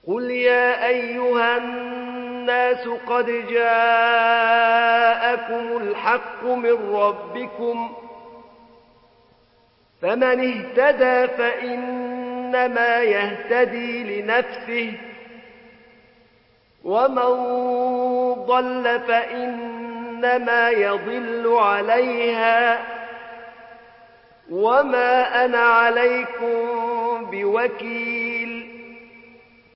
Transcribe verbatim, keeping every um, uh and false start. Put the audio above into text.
قل يا أيها الناس قد جاءكم الحق من ربكم فمن اهتدى فإنما يهتدي لنفسه ومن ضل فإنما يضل عليها وما أنا عليكم بوكيل